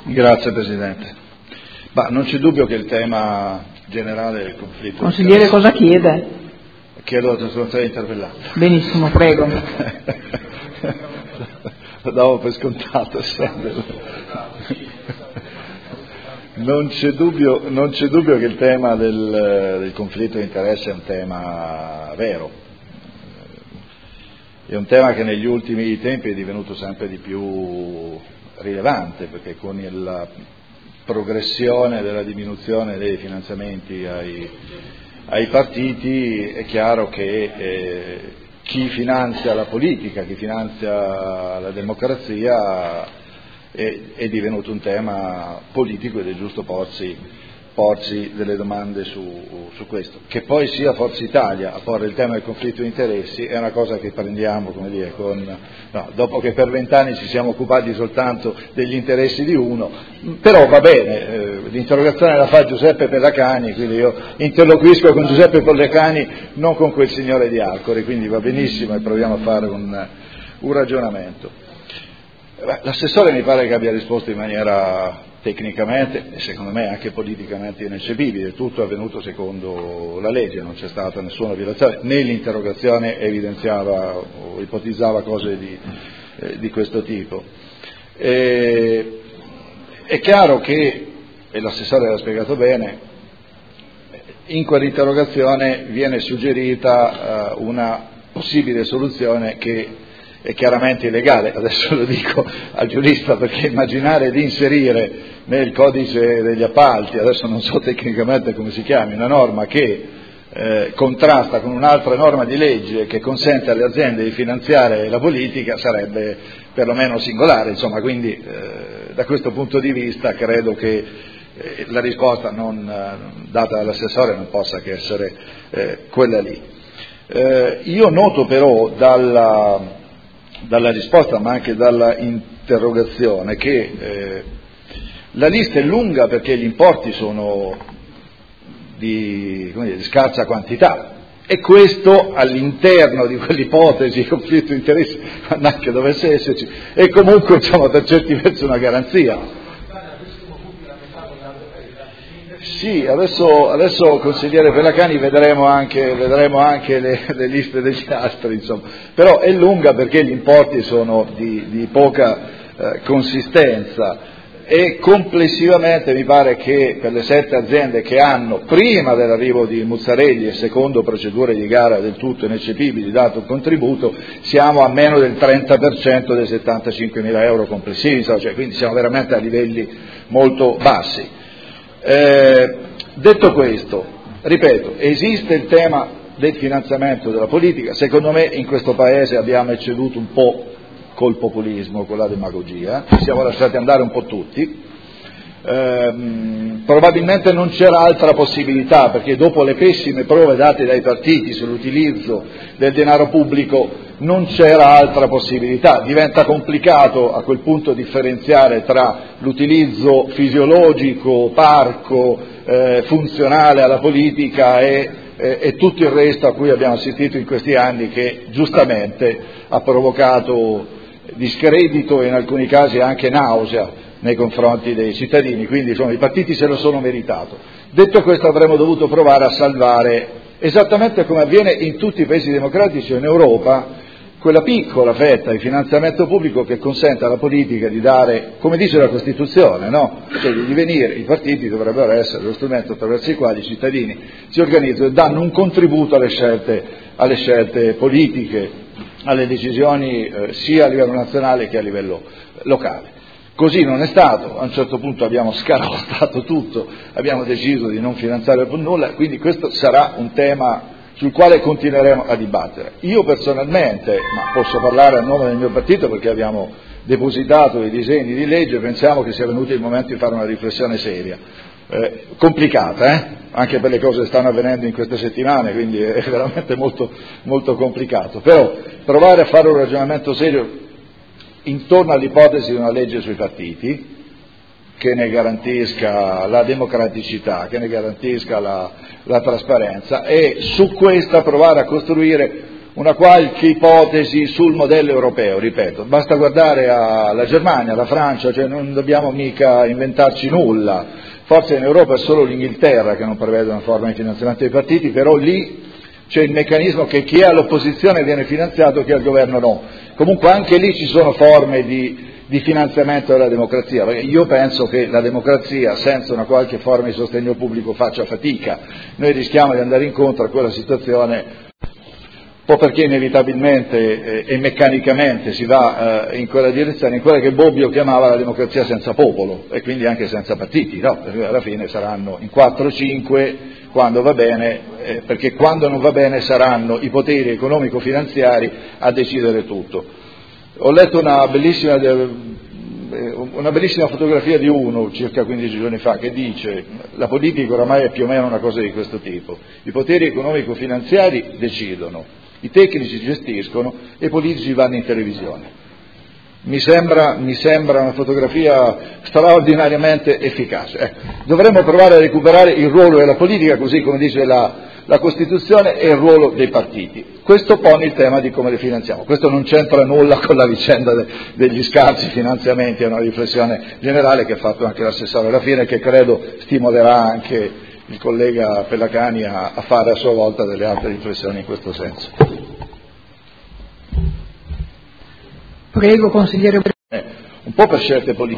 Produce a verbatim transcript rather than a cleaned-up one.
Grazie Presidente. Ma non c'è dubbio che il tema generale del conflitto... Consigliere, cosa chiede? Chiedo la trasformazione di interpellanza. Benissimo, prego. Lo davo per scontato. Non c'è dubbio, non c'è dubbio che il tema del, del conflitto di interesse è un tema vero. È un tema che negli ultimi tempi è divenuto sempre di più rilevante, perché con la progressione della diminuzione dei finanziamenti ai, ai partiti è chiaro che eh, chi finanzia la politica, chi finanzia la democrazia è, è divenuto un tema politico ed è giusto porsi porsi delle domande su, su questo. Che poi sia Forza Italia a porre il tema del conflitto di interessi è una cosa che prendiamo, come dire, con, no, dopo che per vent'anni ci siamo occupati soltanto degli interessi di uno, però va bene, eh, l'interrogazione la fa Giuseppe Pellacani, quindi io interloquisco con Giuseppe Pellacani, non con quel signore di Arcore, quindi va benissimo e proviamo a fare un, un ragionamento. L'assessore mi pare che abbia risposto in maniera tecnicamente e secondo me anche politicamente ineccepibile, tutto è avvenuto secondo la legge, non c'è stata nessuna violazione, né l'interrogazione evidenziava o ipotizzava cose di, eh, di questo tipo. E, è chiaro che, e l'assessore l'ha spiegato bene, in quell'interrogazione viene suggerita uh, una possibile soluzione che è chiaramente illegale, adesso lo dico al giurista, perché immaginare di inserire nel codice degli appalti, adesso non so tecnicamente come si chiami, una norma che eh, contrasta con un'altra norma di legge che consente alle aziende di finanziare la politica sarebbe perlomeno singolare, insomma, quindi eh, da questo punto di vista credo che eh, la risposta non, eh, data dall'assessore non possa che essere eh, quella lì. Eh, io noto però dalla dalla risposta ma anche dalla interrogazione che eh, la lista è lunga perché gli importi sono di, come dire, di scarsa quantità e questo all'interno di quell'ipotesi di conflitto di interessi, quando anche dovesse esserci, è comunque insomma per certi versi una garanzia. Sì, adesso, adesso consigliere Pellacani vedremo anche, vedremo anche le, le liste degli astri, insomma, però è lunga perché gli importi sono di, di poca eh, consistenza e complessivamente mi pare che per le sette aziende che hanno prima dell'arrivo di Muzzarelli e secondo procedure di gara del tutto ineccepibili dato un contributo siamo a meno del trenta per cento dei settantacinquemila euro complessivi, cioè, quindi siamo veramente a livelli molto bassi. Eh, detto questo, ripeto, esiste il tema del finanziamento della politica, secondo me in questo Paese abbiamo ecceduto un po' col populismo, con la demagogia, ci siamo lasciati andare un po' tutti, eh, probabilmente non c'era altra possibilità perché dopo le pessime prove date dai partiti sull'utilizzo del denaro pubblico non c'era altra possibilità, diventa complicato a quel punto differenziare tra l'utilizzo fisiologico, parco, eh, funzionale alla politica e, eh, e tutto il resto a cui abbiamo assistito in questi anni che giustamente ha provocato discredito e in alcuni casi anche nausea nei confronti dei cittadini, quindi insomma, i partiti se lo sono meritato. Detto questo avremmo dovuto provare a salvare, esattamente come avviene in tutti i paesi democratici in Europa, quella piccola fetta di finanziamento pubblico che consente alla politica di dare, come dice la Costituzione, no? Cioè di divenire, i partiti dovrebbero essere lo strumento attraverso il quale i cittadini si organizzano e danno un contributo alle scelte, alle scelte politiche, alle decisioni eh, sia a livello nazionale che a livello locale. Così non è stato, a un certo punto abbiamo scarottato tutto, abbiamo deciso di non finanziare nulla, quindi questo sarà un tema sul quale continueremo a dibattere. Io personalmente, ma posso parlare a nome del mio partito perché abbiamo depositato i disegni di legge, pensiamo che sia venuto il momento di fare una riflessione seria, eh, complicata, eh? Anche per le cose che stanno avvenendo in queste settimane, quindi è veramente molto, molto complicato, però provare a fare un ragionamento serio intorno all'ipotesi di una legge sui partiti che ne garantisca la democraticità, che ne garantisca la, la trasparenza e su questa provare a costruire una qualche ipotesi sul modello europeo, ripeto, basta guardare alla Germania, alla Francia, cioè non dobbiamo mica inventarci nulla, forse in Europa è solo l'Inghilterra che non prevede una forma di finanziamento dei partiti, però lì c'è il meccanismo che chi è all'opposizione viene finanziato, chi è al governo no. Comunque anche lì ci sono forme di, di finanziamento della democrazia, perché io penso che la democrazia senza una qualche forma di sostegno pubblico faccia fatica. Noi rischiamo di andare incontro a quella situazione un po' perché inevitabilmente eh, e meccanicamente si va eh, in quella direzione, in quella che Bobbio chiamava la democrazia senza popolo e quindi anche senza partiti, no? Perché alla fine saranno in quattro o cinque quando va bene, eh, perché quando non va bene saranno i poteri economico-finanziari a decidere tutto. Ho letto una bellissima, una bellissima fotografia di uno circa quindici giorni fa che dice: la politica oramai è più o meno una cosa di questo tipo, i poteri economico-finanziari decidono, i tecnici gestiscono e i politici vanno in televisione. Mi sembra, mi sembra una fotografia straordinariamente efficace. Eh, dovremmo provare a recuperare il ruolo della politica, così come dice la, la Costituzione, e il ruolo dei partiti. Questo pone il tema di come li finanziamo. Questo non c'entra nulla con la vicenda de, degli scarsi finanziamenti, è una riflessione generale che ha fatto anche l'assessore alla fine, che credo stimolerà anche il collega Pellacani a, a fare a sua volta delle altre riflessioni in questo senso. Prego, consigliere. Eh, un po' per scelte politiche.